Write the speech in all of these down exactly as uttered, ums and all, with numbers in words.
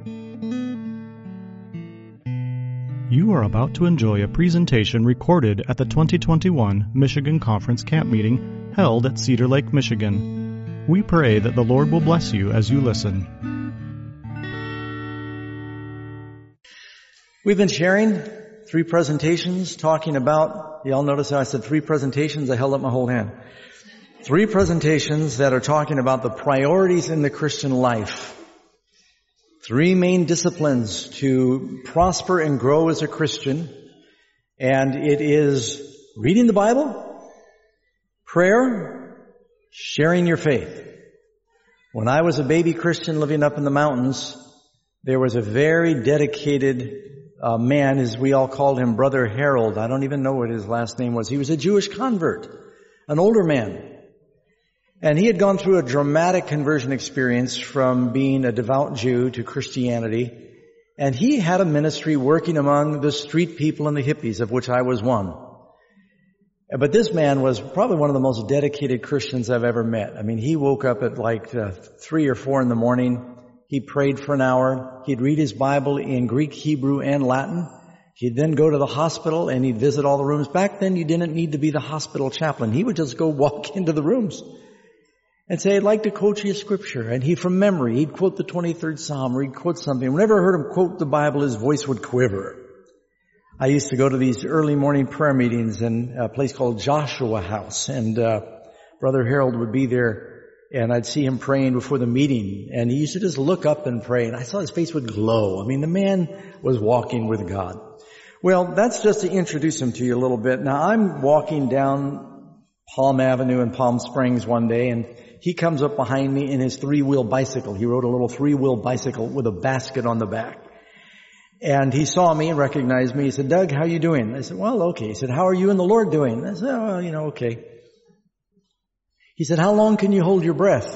You are about to enjoy a presentation recorded at the twenty twenty-one Michigan Conference Camp Meeting held at Cedar Lake, Michigan. We pray that the Lord will bless you as you listen. We've been sharing three presentations talking about, y'all notice how I said three presentations? I held up my whole hand. Three presentations that are talking about the priorities in the Christian life. Three main disciplines to prosper and grow as a Christian. And it is reading the Bible, prayer, sharing your faith. When I was a baby Christian living up in the mountains, there was a very dedicated uh, man, as we all called him, Brother Harold. I don't even know what his last name was. He was a Jewish convert, an older man. And he had gone through a dramatic conversion experience from being a devout Jew to Christianity. And he had a ministry working among the street people and the hippies, of which I was one. But this man was probably one of the most dedicated Christians I've ever met. I mean, he woke up at like uh, three or four in the morning. He prayed for an hour. He'd read his Bible in Greek, Hebrew, and Latin. He'd then go to the hospital and he'd visit all the rooms. Back then, you didn't need to be the hospital chaplain. He would just go walk into the rooms and say, I'd like to quote you a scripture. And he, from memory, he'd quote the twenty-third Psalm, or he'd quote something. Whenever I heard him quote the Bible, his voice would quiver. I used to go to these early morning prayer meetings in a place called Joshua House, and uh Brother Harold would be there, and I'd see him praying before the meeting, and he used to just look up and pray, and I saw his face would glow. I mean, the man was walking with God. Well, that's just to introduce him to you a little bit. Now, I'm walking down Palm Avenue in Palm Springs one day, and he comes up behind me in his three-wheel bicycle. He rode a little three-wheel bicycle with a basket on the back. And he saw me and recognized me. He said, Doug, how you doing? I said, well, okay. He said, how are you and the Lord doing? I said, oh, well, you know, okay. He said, how long can you hold your breath?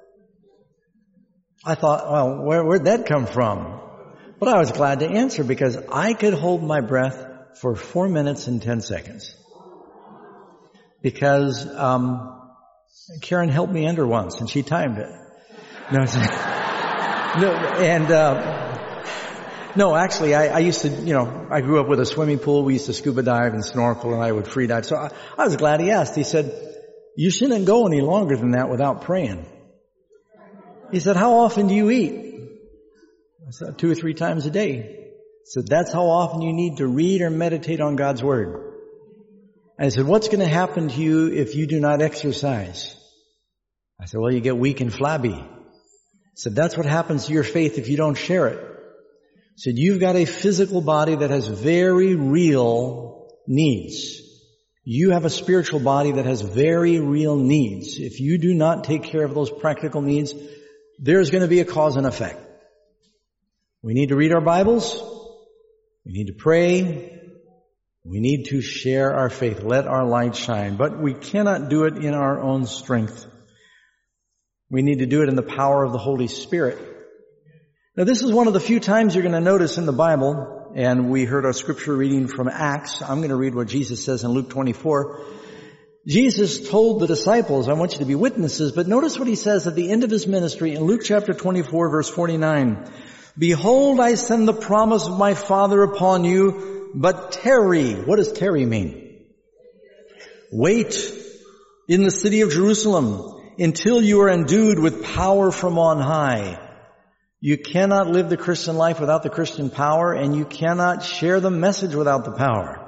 I thought, well, where, where'd that come from? But I was glad to answer because I could hold my breath for four minutes and ten seconds. Because, um, Karen helped me enter once, and she timed it. No, no and uh no, actually, I, I used to, you know, I grew up with a swimming pool. We used to scuba dive and snorkel, and I would free dive. So I, I was glad he asked. He said, "You shouldn't go any longer than that without praying." He said, "How often do you eat?" I said, two or three times a day. He said, "That's how often you need to read or meditate on God's Word." And I said, "What's going to happen to you if you do not exercise?" I said, "Well, you get weak and flabby." He said, "That's what happens to your faith if you don't share it." He said, "You've got a physical body that has very real needs. You have a spiritual body that has very real needs. If you do not take care of those practical needs, there's going to be a cause and effect. We need to read our Bibles. We need to pray. We need to share our faith. Let our light shine. But we cannot do it in our own strength. We need to do it in the power of the Holy Spirit. Now, this is one of the few times you're going to notice in the Bible, and we heard our scripture reading from Acts. I'm going to read what Jesus says in Luke twenty-four. Jesus told the disciples, I want you to be witnesses, but notice what he says at the end of his ministry in Luke chapter twenty-four, verse forty-nine. "Behold, I send the promise of my Father upon you, but tarry." What does tarry mean? "Wait in the city of Jerusalem until you are endued with power from on high." You cannot live the Christian life without the Christian power, and you cannot share the message without the power.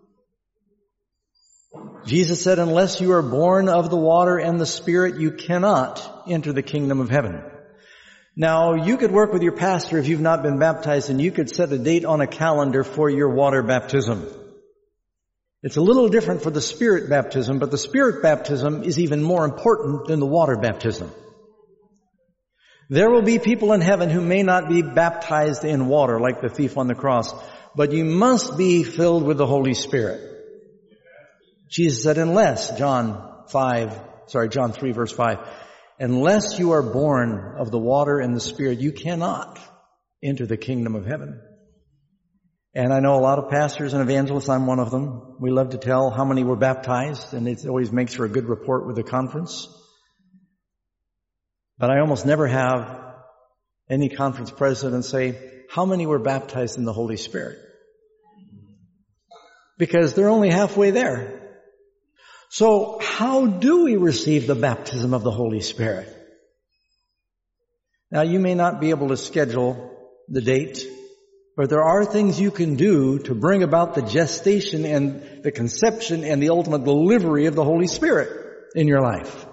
Jesus said, unless you are born of the water and the Spirit, you cannot enter the kingdom of heaven. Now, you could work with your pastor if you've not been baptized, and you could set a date on a calendar for your water baptism. It's a little different for the Spirit baptism, but the Spirit baptism is even more important than the water baptism. There will be people in heaven who may not be baptized in water like the thief on the cross, but you must be filled with the Holy Spirit. Jesus said, unless, John five, sorry, John three verse five, unless you are born of the water and the Spirit, you cannot enter the kingdom of heaven. And I know a lot of pastors and evangelists, I'm one of them. We love to tell how many were baptized, and it always makes for a good report with the conference. But I almost never have Any conference president say, how many were baptized in the Holy Spirit? Because they're only halfway there. So how do we receive the baptism of the Holy Spirit? Now, you may not be able to schedule the date, but there are things you can do to bring about the gestation and the conception and the ultimate delivery of the Holy Spirit in your life.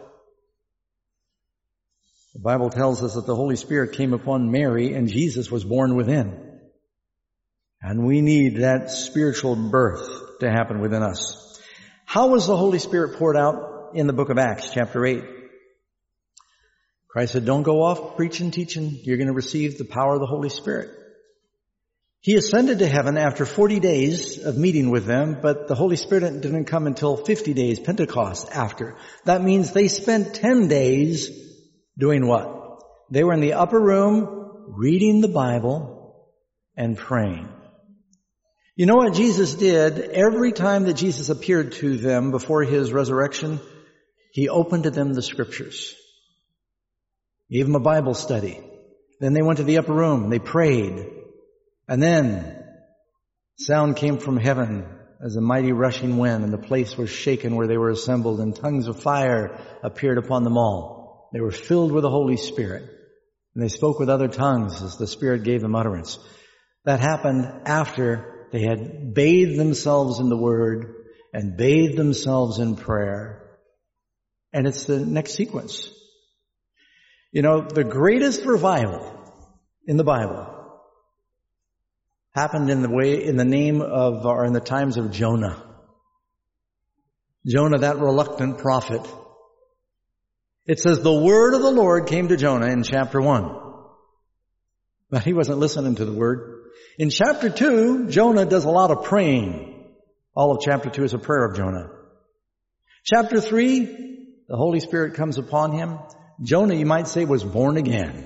The Bible tells us that the Holy Spirit came upon Mary and Jesus was born within. And we need that spiritual birth to happen within us. How was the Holy Spirit poured out in the book of Acts, chapter eight? Christ said, don't go off preaching, teaching. You're going to receive the power of the Holy Spirit. He ascended to heaven after forty days of meeting with them, but the Holy Spirit didn't come until fifty days, Pentecost, after. That means they spent ten days doing what? They were in the upper room reading the Bible and praying. You know what Jesus did? Every time that Jesus appeared to them before his resurrection, he opened to them the scriptures. Gave them a Bible study. Then they went to the upper room. They prayed. And then sound came from heaven as a mighty rushing wind, and the place was shaken where they were assembled, and tongues of fire appeared upon them all. They were filled with the Holy Spirit, and they spoke with other tongues as the Spirit gave them utterance. That happened after they had bathed themselves in the Word and bathed themselves in prayer. And it's the next sequence. You know, the greatest revival in the Bible happened in the way, in the name of, or in the times of Jonah. Jonah, that reluctant prophet. It says the word of the Lord came to Jonah in chapter one. But he wasn't listening to the word. In chapter two, Jonah does a lot of praying. All of chapter two is a prayer of Jonah. Chapter three, the Holy Spirit comes upon him. Jonah, you might say, was born again.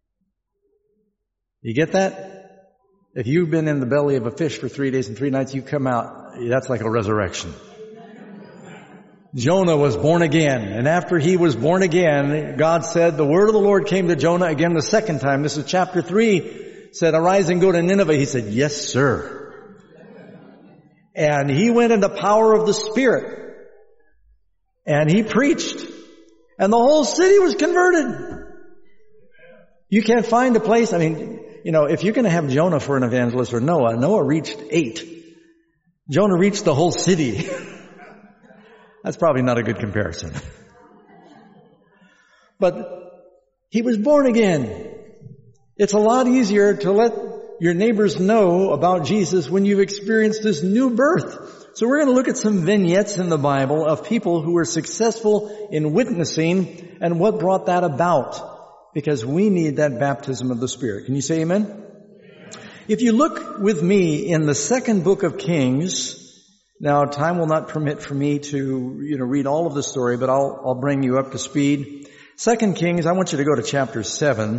You get that? If you've been in the belly of a fish for three days and three nights, you come out, that's like a resurrection. Jonah was born again. And after he was born again, God said, the word of the Lord came to Jonah again the second time. This is chapter three. Said, arise and go to Nineveh. He said, yes, sir. And he went in the power of the Spirit. And he preached. And the whole city was converted. You can't find a place. I mean, you know, if you're going to have Jonah for an evangelist or Noah, Noah reached eight. Jonah reached the whole city. That's probably not a good comparison. But he was born again. It's a lot easier to let your neighbors know about Jesus when you've experienced this new birth. So we're going to look at some vignettes in the Bible of people who were successful in witnessing and what brought that about. Because we need that baptism of the Spirit. Can you say amen? Amen. If you look with me in the second book of Kings, now time will not permit for me to, you know, read all of the story, but I'll, I'll bring you up to speed. Second Kings, I want you to go to chapter seven.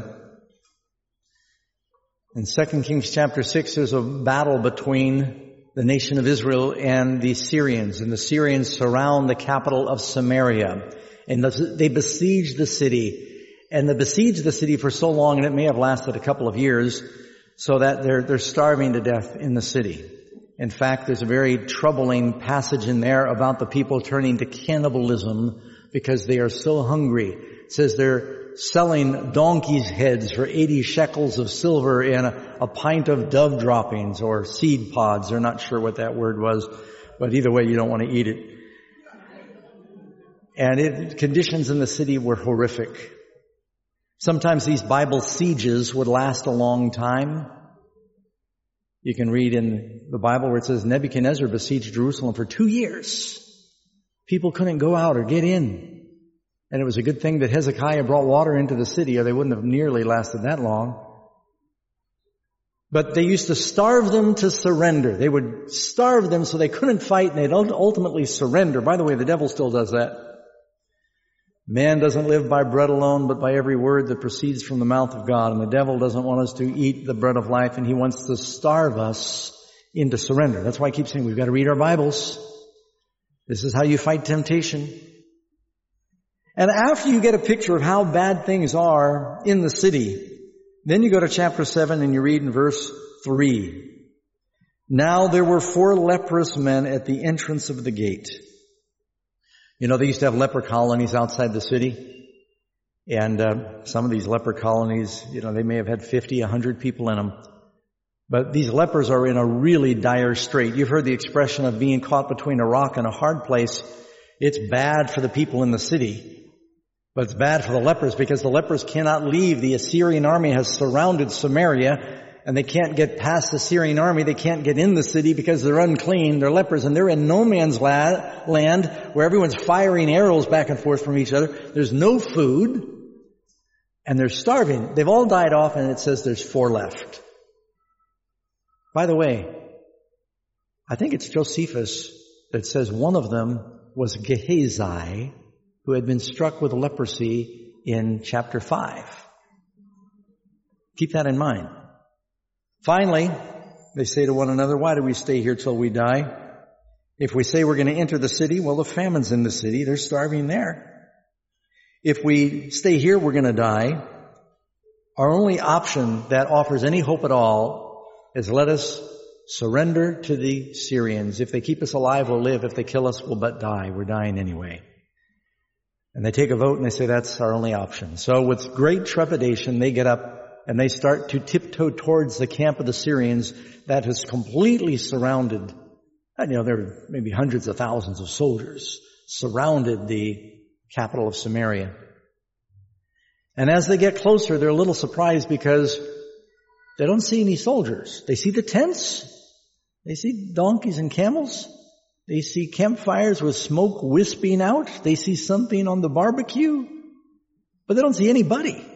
In Second Kings chapter six, there's a battle between the nation of Israel and the Syrians. And the Syrians surround the capital of Samaria. And they besiege the city. And they besiege the city for so long, and it may have lasted a couple of years, so that they're, they're starving to death in the city. In fact, there's a very troubling passage in there about the people turning to cannibalism because they are so hungry. It says they're selling donkeys' heads for eighty shekels of silver and a, a pint of dove droppings or seed pods. They're not sure what that word was, but either way, you don't want to eat it. And it, conditions in the city were horrific. Sometimes these Bible sieges would last a long time. You can read in the Bible where it says Nebuchadnezzar besieged Jerusalem for two years. People couldn't go out or get in. And it was a good thing that Hezekiah brought water into the city, or they wouldn't have nearly lasted that long. But they used to starve them to surrender. They would starve them so they couldn't fight, and they'd ultimately surrender. By the way, the devil still does that. Man doesn't live by bread alone, but by every word that proceeds from the mouth of God. And the devil doesn't want us to eat the bread of life, and he wants to starve us into surrender. That's why I keep saying we've got to read our Bibles. This is how you fight temptation. And after you get a picture of how bad things are in the city, Then you go to chapter seven and you read in verse three. Now there were four leprous men at the entrance of the gate. You know, they used to have leper colonies outside the city. And uh, some of these leper colonies, you know, they may have had fifty, a hundred people in them. But these lepers are in a really dire strait. You've heard the expression of being caught between a rock and a hard place. It's bad for the people in the city. But it's bad for the lepers because the lepers cannot leave. The Assyrian army has surrounded Samaria. And they can't get past the Syrian army. They can't get in the city because they're unclean. They're lepers, and they're in no man's la- land where everyone's firing arrows back and forth from each other. There's no food, and they're starving. They've all died off, and it says there's four left. By the way, I think it's Josephus that says one of them was Gehazi, who had been struck with leprosy in chapter five. Keep that in mind. Finally, they say to one another, why do we stay here till we die? If we say we're going to enter the city, well, the famine's in the city. They're starving there. If we stay here, we're going to die. Our only option that offers any hope at all is let us surrender to the Syrians. If they keep us alive, we'll live. If they kill us, we'll but die. We're dying anyway. And they take a vote and they say that's our only option. So with great trepidation, they get up and they start to tiptoe towards the camp of the Syrians that is completely surrounded. And, you know, there are maybe hundreds of thousands of soldiers surrounded the capital of Samaria. And as they get closer, they're a little surprised because they don't see any soldiers. They see the tents. They see donkeys and camels. They see campfires with smoke wisping out. They see something on the barbecue. But they don't see anybody.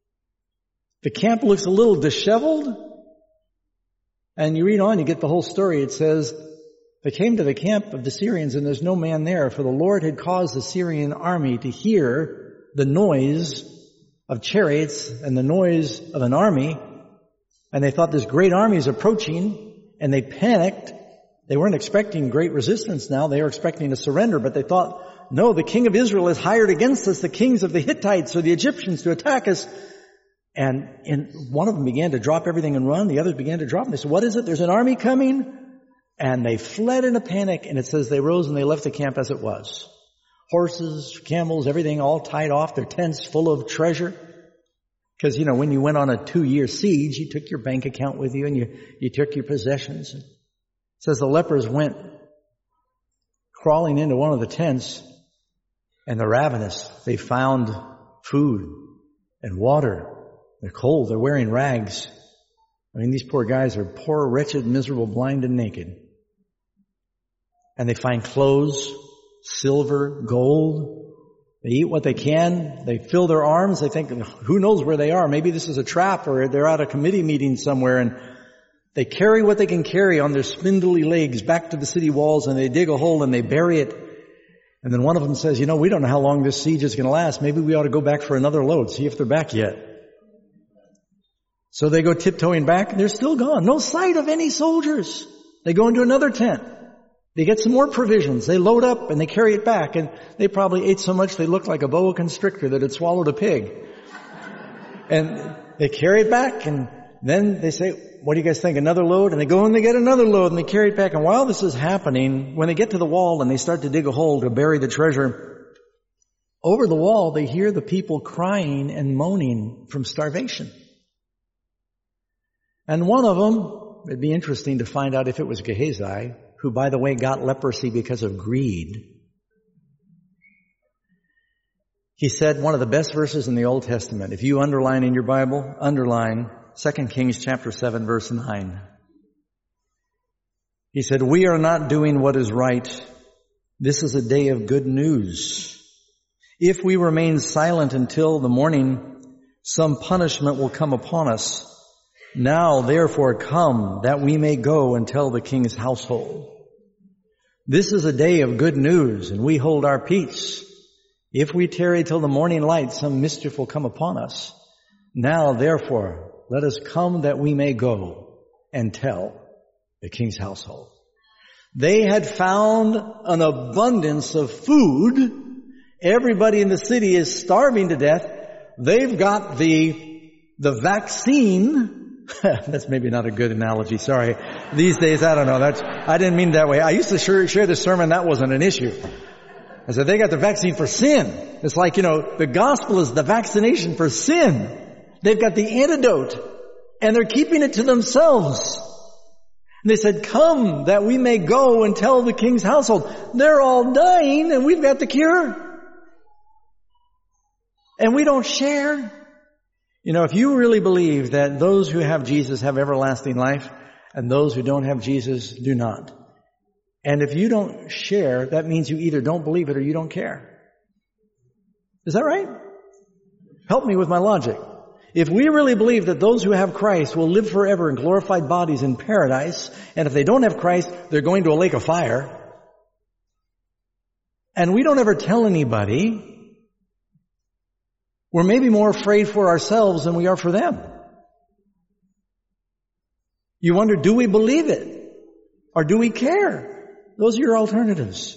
The camp looks a little disheveled. And you read on, you get the whole story. It says, they came to the camp of the Syrians and there's no man there, for the Lord had caused the Syrian army to hear the noise of chariots and the noise of an army. And they thought this great army is approaching, and they panicked. They weren't expecting great resistance now. They were expecting to surrender, but they thought, no, the king of Israel has hired against us the kings of the Hittites or the Egyptians to attack us. And, and one of them began to drop everything and run. The others began to drop. And they said, what is it? There's an army coming. And they fled in a panic. And it says they rose and they left the camp as it was. Horses, camels, everything all tied off. Their tents full of treasure. Because, you know, when you went on a two-year siege, you took your bank account with you and you, you took your possessions. It says the lepers went crawling into one of the tents, and they're ravenous. They found food and water. They're cold. They're wearing rags. I mean, these poor guys are poor, wretched, miserable, blind, and naked. And they find clothes, silver, gold. They eat what they can. They fill their arms. They think, who knows where they are? Maybe this is a trap, or they're at a committee meeting somewhere, and they carry what they can carry on their spindly legs back to the city walls, and they dig a hole and they bury it. And then one of them says, you know, we don't know how long this siege is going to last. Maybe we ought to go back for another load, see if they're back yet. So they go tiptoeing back, and they're still gone. No sight of any soldiers. They go into another tent. They get some more provisions. They load up and they carry it back, and they probably ate so much they looked like a boa constrictor that had swallowed a pig. And they carry it back, and then they say, what do you guys think? Another load? And they go and they get another load and they carry it back. And while this is happening, when they get to the wall and they start to dig a hole to bury the treasure, over the wall they hear the people crying and moaning from starvation. And one of them, it'd be interesting to find out if it was Gehazi, who, by the way, got leprosy because of greed. He said one of the best verses in the Old Testament. If you underline in your Bible, underline Second Kings chapter seven, verse nine. He said, we are not doing what is right. This is a day of good news. If we remain silent until the morning, some punishment will come upon us. Now, therefore, come, that we may go and tell the king's household. This is a day of good news, and we hold our peace. If we tarry till the morning light, some mischief will come upon us. Now, therefore, let us come that we may go and tell the king's household. They had found an abundance of food. Everybody in the city is starving to death. They've got the The vaccine, that's maybe not a good analogy, sorry. These days, I don't know. That's, I didn't mean that way. I used to share, share this sermon, that wasn't an issue. I said, they got the vaccine for sin. It's like, you know, the gospel is the vaccination for sin. They've got the antidote, and they're keeping it to themselves. And they said, come that we may go and tell the king's household. They're all dying, and we've got the cure. And we don't share. You know, if you really believe that those who have Jesus have everlasting life, and those who don't have Jesus do not, and if you don't share, that means you either don't believe it or you don't care. Is that right? Help me with my logic. If we really believe that those who have Christ will live forever in glorified bodies in paradise, and if they don't have Christ, they're going to a lake of fire, and we don't ever tell anybody, we're maybe more afraid for ourselves than we are for them. You wonder, do we believe it? Or do we care? Those are your alternatives.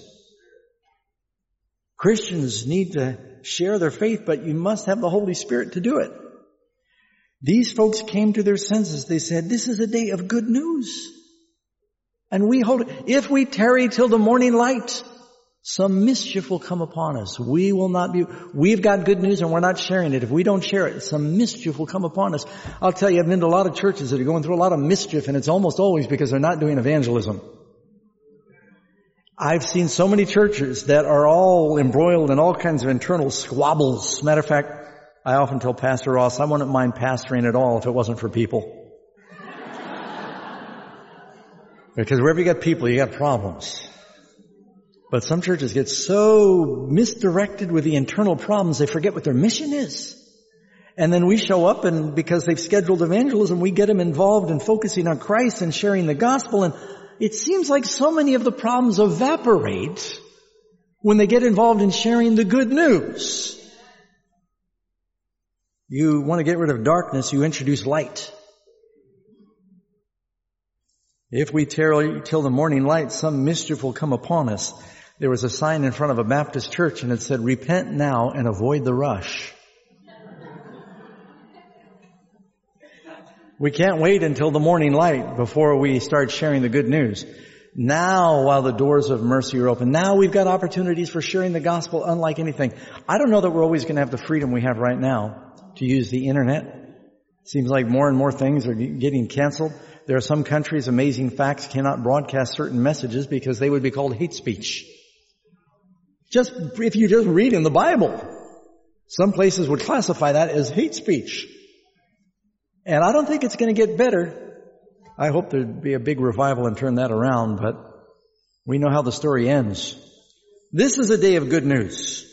Christians need to share their faith, but you must have the Holy Spirit to do it. These folks came to their senses. They said, this is a day of good news. And we hold it. If we tarry till the morning light, some mischief will come upon us. We will not be, we've got good news and we're not sharing it. If we don't share it, some mischief will come upon us. I'll tell you, I've been to a lot of churches that are going through a lot of mischief, and it's almost always because they're not doing evangelism. I've seen so many churches that are all embroiled in all kinds of internal squabbles. Matter of fact, I often tell Pastor Ross, I wouldn't mind pastoring at all if it wasn't for people. Because wherever you got people, you got problems. But some churches get so misdirected with the internal problems, they forget what their mission is. And then we show up, and because they've scheduled evangelism, we get them involved in focusing on Christ and sharing the gospel. And it seems like so many of the problems evaporate when they get involved in sharing the good news. You want to get rid of darkness, you introduce light. If we tarry till the morning light, some mischief will come upon us. There was a sign in front of a Baptist church, and it said, repent now and avoid the rush. We can't wait until the morning light before we start sharing the good news. Now, while the doors of mercy are open, now we've got opportunities for sharing the gospel unlike anything. I don't know that we're always going to have the freedom we have right now to use the internet. Seems like more and more things are getting canceled. There are some countries, amazing facts, cannot broadcast certain messages because they would be called hate speech. Just, if you just read in the Bible, some places would classify that as hate speech. And I don't think it's going to get better. I hope there'd be a big revival and turn that around, but we know how the story ends. This is a day of good news.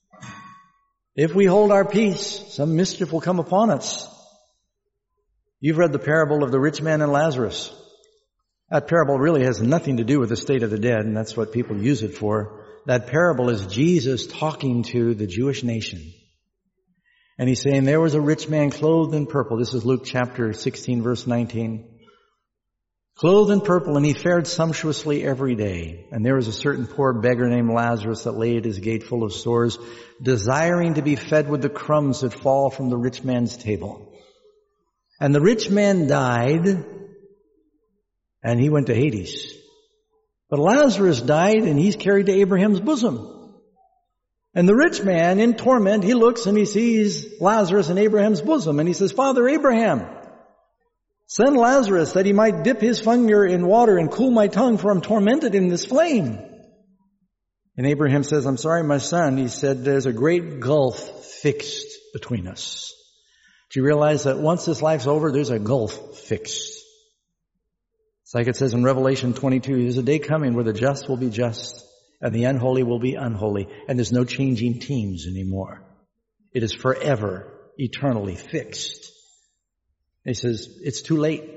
If we hold our peace, some mischief will come upon us. You've read the parable of the rich man and Lazarus. That parable really has nothing to do with the state of the dead, and that's what people use it for. That parable is Jesus talking to the Jewish nation. And he's saying, there was a rich man clothed in purple. This is Luke chapter sixteen, verse nineteen. Clothed in purple, and he fared sumptuously every day. And there was a certain poor beggar named Lazarus that lay at his gate full of sores, desiring to be fed with the crumbs that fall from the rich man's table. And the rich man died, and he went to Hades. But Lazarus died, and he's carried to Abraham's bosom. And the rich man, in torment, he looks and he sees Lazarus in Abraham's bosom, and he says, Father Abraham, send Lazarus that he might dip his finger in water and cool my tongue, for I'm tormented in this flame. And Abraham says, I'm sorry, my son. He said, there's a great gulf fixed between us. Do you realize that once this life's over, there's a gulf fixed? It's like it says in Revelation twenty-two, there's a day coming where the just will be just and the unholy will be unholy, and there's no changing teams anymore. It is forever, eternally fixed. He says, it's too late.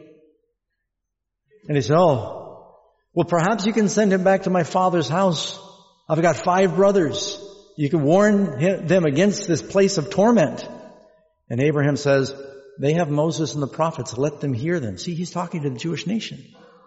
And he said, oh, well, perhaps you can send him back to my father's house. I've got five brothers. You can warn him, them against this place of torment. And Abraham says, they have Moses and the prophets. Let them hear them. See, he's talking to the Jewish nation.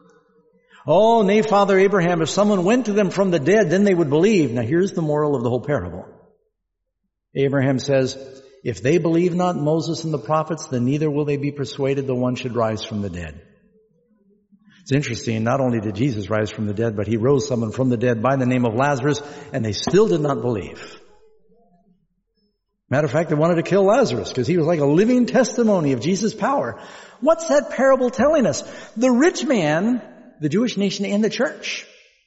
Oh, nay, Father Abraham, if someone went to them from the dead, then they would believe. Now, here's the moral of the whole parable. Abraham says, If they believe not Moses and the prophets, then neither will they be persuaded the one should rise from the dead. It's interesting, not only did Jesus rise from the dead, but he rose someone from the dead by the name of Lazarus, and they still did not believe. Matter of fact, they wanted to kill Lazarus because he was like a living testimony of Jesus' power. What's that parable telling us? The rich man, the Jewish nation, and the church,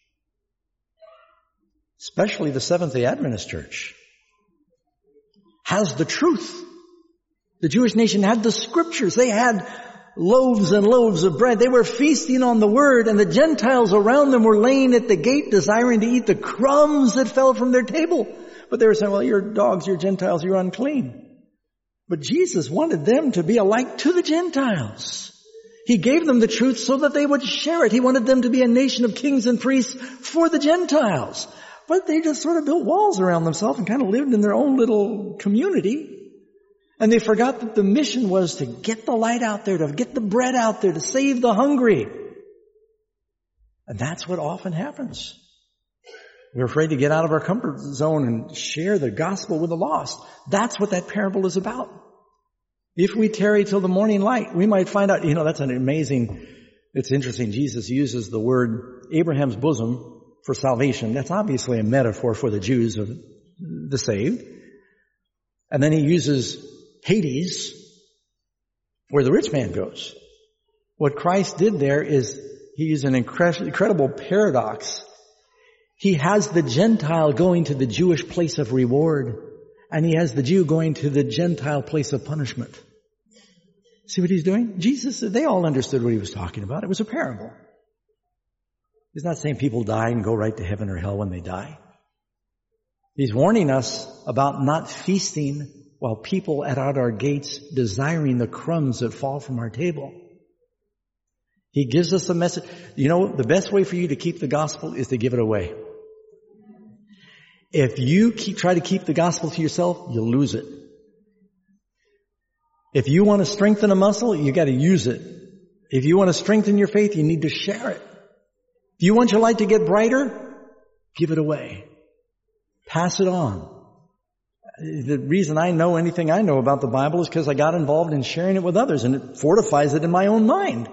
especially the Seventh-day Adventist church, has the truth. The Jewish nation had the scriptures. They had loaves and loaves of bread. They were feasting on the word, and the Gentiles around them were laying at the gate desiring to eat the crumbs that fell from their table. But they were saying, well, you're dogs, you're Gentiles, you're unclean. But Jesus wanted them to be alike to the Gentiles. He gave them the truth so that they would share it. He wanted them to be a nation of kings and priests for the Gentiles. But they just sort of built walls around themselves and kind of lived in their own little community. And they forgot that the mission was to get the light out there, to get the bread out there, to save the hungry. And that's what often happens. We're afraid to get out of our comfort zone and share the gospel with the lost. That's what that parable is about. If we tarry till the morning light, we might find out, you know, that's an amazing, it's interesting. Jesus uses the word Abraham's bosom for salvation. That's obviously a metaphor for the Jews of the saved. And then he uses Hades, where the rich man goes. What Christ did there is he used an incredible paradox. He has the Gentile going to the Jewish place of reward, and he has the Jew going to the Gentile place of punishment. See what he's doing? Jesus, they all understood what he was talking about. It was a parable. He's not saying people die and go right to heaven or hell when they die. He's warning us about not feasting while people at our gates desiring the crumbs that fall from our table. He gives us a message. You know, the best way for you to keep the gospel is to give it away. If you keep, try to keep the gospel to yourself, you'll lose it. If you want to strengthen a muscle, you got to use it. If you want to strengthen your faith, you need to share it. If you want your light to get brighter, give it away. Pass it on. The reason I know anything I know about the Bible is because I got involved in sharing it with others, and it fortifies it in my own mind.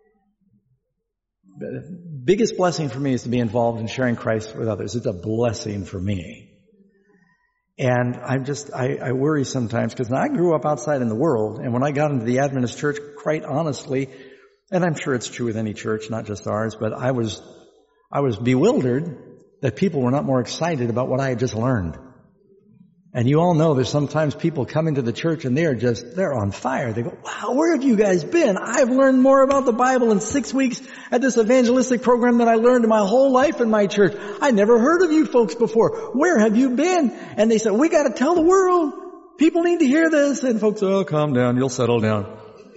The biggest blessing for me is to be involved in sharing Christ with others. It's a blessing for me. And I'm just, I, I worry sometimes because I grew up outside in the world, and when I got into the Adventist church, quite honestly, and I'm sure it's true with any church, not just ours, but I was, I was bewildered that people were not more excited about what I had just learned. And you all know there's sometimes people come into the church and they're just, they're on fire. They go, wow, where have you guys been? I've learned more about the Bible in six weeks at this evangelistic program than I learned in my whole life in my church. I never heard of you folks before. Where have you been? And they said, we got to tell the world. People need to hear this. And folks, oh, calm down. You'll settle down.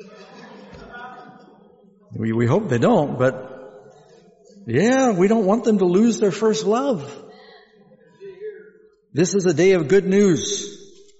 We, we hope they don't, but yeah, we don't want them to lose their first love. This is a day of good news.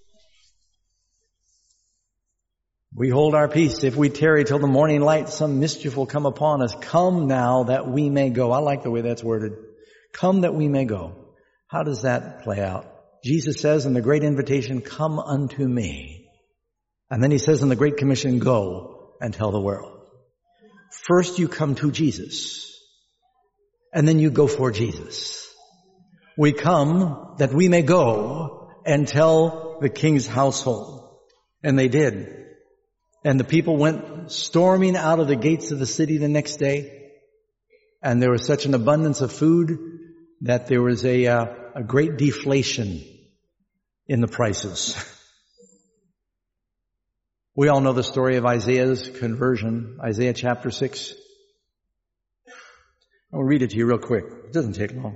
We hold our peace. If we tarry till the morning light, some mischief will come upon us. Come now that we may go. I like the way that's worded. Come that we may go. How does that play out? Jesus says in the Great Invitation, come unto me. And then he says in the Great Commission, go and tell the world. First you come to Jesus, and then you go for Jesus. We come that we may go and tell the king's household. And they did. And the people went storming out of the gates of the city the next day. And there was such an abundance of food that there was a, uh, a great deflation in the prices. We all know the story of Isaiah's conversion, Isaiah chapter six. I'll read it to you real quick. It doesn't take long.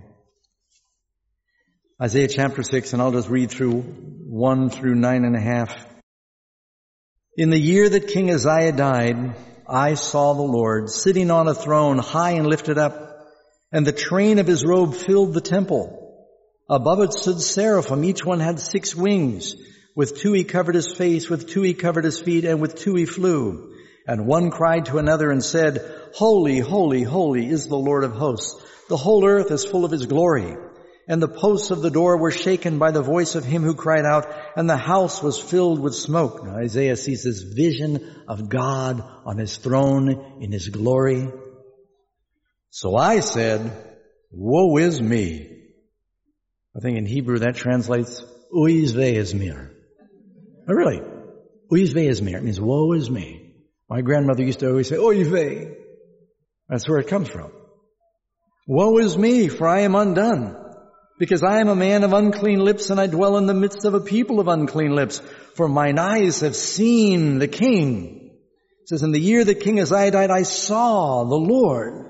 Isaiah chapter six, and I'll just read through one through nine and a half. In the year that King Uzziah died, I saw the Lord sitting on a throne high and lifted up, and the train of his robe filled the temple. Above it stood seraphim. Each one had six wings. With two he covered his face, with two he covered his feet, and with two he flew. And one cried to another and said, Holy, holy, holy is the Lord of hosts. The whole earth is full of his glory. and the posts of the door were shaken by the voice of him who cried out, and the house was filled with smoke. Now Isaiah sees this vision of God on his throne in his glory. So I said, woe is me. I think in Hebrew that translates, Uis ve'ezmir. Oh, really? Uis ve'ezmir. It means woe is me. My grandmother used to always say, oy vey. That's where it comes from. Woe is me, for I am undone, because I am a man of unclean lips, and I dwell in the midst of a people of unclean lips. For mine eyes have seen the King. It says, in the year that King Uzziah died, I saw the Lord.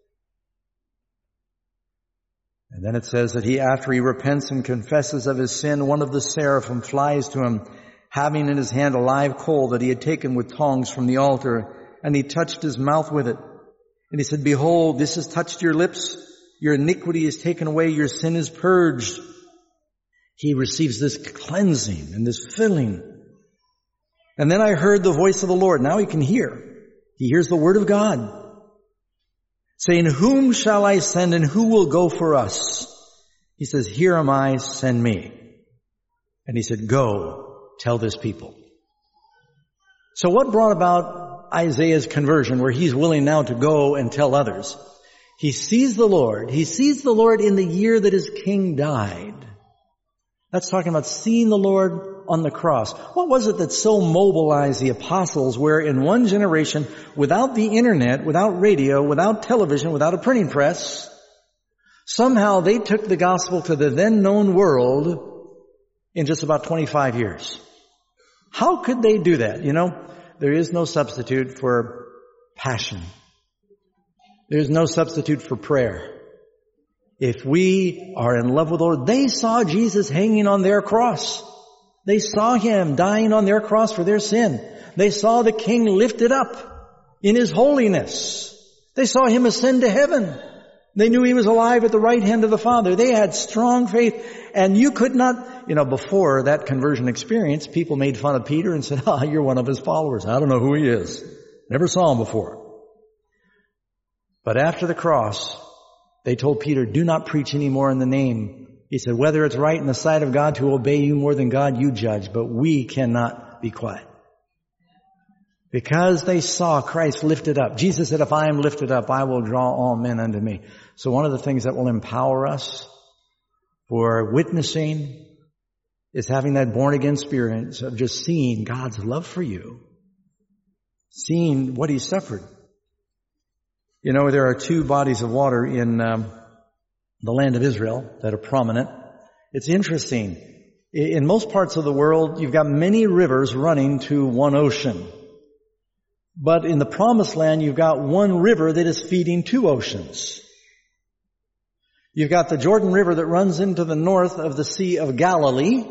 And then it says that he, after he repents and confesses of his sin, one of the seraphim flies to him, having in his hand a live coal that he had taken with tongs from the altar, and he touched his mouth with it. And he said, behold, this has touched your lips. Your iniquity is taken away. Your sin is purged. He receives this cleansing and this filling. And then I heard the voice of the Lord. Now he can hear. He hears the word of God, saying, whom shall I send, and who will go for us? He says, here am I, send me. And he said, go, tell this people. So what brought about Isaiah's conversion, where he's willing now to go and tell others? He sees the Lord. He sees the Lord in the year that his king died. That's talking about seeing the Lord on the cross. What was it that so mobilized the apostles, where in one generation, without the internet, without radio, without television, without a printing press, somehow they took the gospel to the then known world in just about twenty-five years? How could they do that? You know, there is no substitute for passion. There's no substitute for prayer. If we are in love with the Lord, they saw Jesus hanging on their cross. They saw him dying on their cross for their sin. They saw the King lifted up in his holiness. They saw him ascend to heaven. They knew he was alive at the right hand of the Father. They had strong faith, and you could not, you know, before that conversion experience, people made fun of Peter and said, ah, you're one of his followers. I don't know who he is. Never saw him before. But after the cross, they told Peter, do not preach anymore in the name. He said, whether it's right in the sight of God to obey you more than God, you judge, but we cannot be quiet. Because they saw Christ lifted up. Jesus said, if I am lifted up, I will draw all men unto me. So one of the things that will empower us for witnessing is having that born again experience of just seeing God's love for you. Seeing what he suffered. You know, there are two bodies of water in um, the land of Israel that are prominent. It's interesting. In most parts of the world, you've got many rivers running to one ocean. But in the Promised Land, you've got one river that is feeding two oceans. You've got the Jordan River that runs into the north of the Sea of Galilee.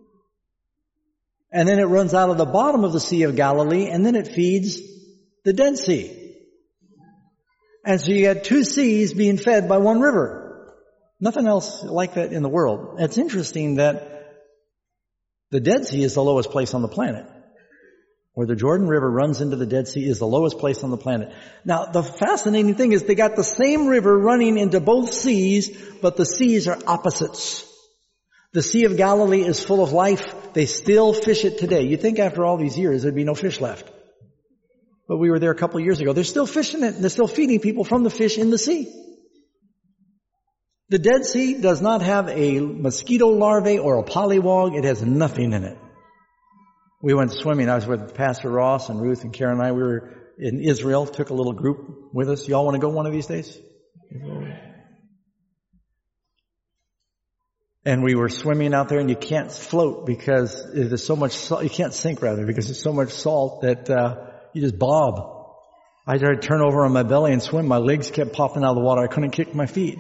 And then it runs out of the bottom of the Sea of Galilee, and then it feeds the Dead Sea. And so you got two seas being fed by one river. Nothing else like that in the world. It's interesting that the Dead Sea is the lowest place on the planet. Where the Jordan River runs into the Dead Sea is the lowest place on the planet. Now, the fascinating thing is they got the same river running into both seas, but the seas are opposites. The Sea of Galilee is full of life. They still fish it today. You'd think after all these years there'd be no fish left. But we were there a couple of years ago. They're still fishing it, and they're still feeding people from the fish in the sea. The Dead Sea does not have a mosquito larvae or a pollywog. It has nothing in it. We went swimming. I was with Pastor Ross and Ruth and Karen and I. We were in Israel, took a little group with us. Y'all want to go one of these days? And we were swimming out there, and you can't float because there's so much salt. You can't sink, rather, because there's so much salt that uh you just bob. I tried to turn over on my belly and swim. My legs kept popping out of the water. I couldn't kick my feet.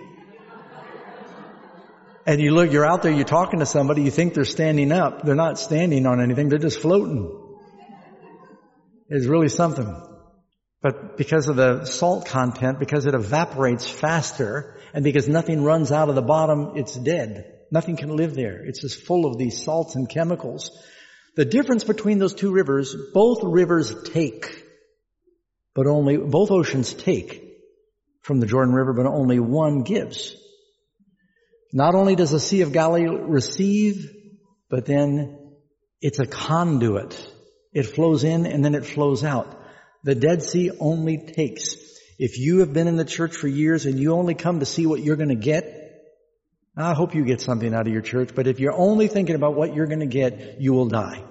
And you look, you're out there, you're talking to somebody, you think they're standing up. They're not standing on anything. They're just floating. It's really something. But because of the salt content, because it evaporates faster, and because nothing runs out of the bottom, it's dead. Nothing can live there. It's just full of these salts and chemicals. The difference between those two rivers, both rivers take, but only, both oceans take from the Jordan River, but only one gives. Not only does the Sea of Galilee receive, but then it's a conduit. It flows in and then it flows out. The Dead Sea only takes. If you have been in the church for years and you only come to see what you're going to get, I hope you get something out of your church, but if you're only thinking about what you're going to get, you will die.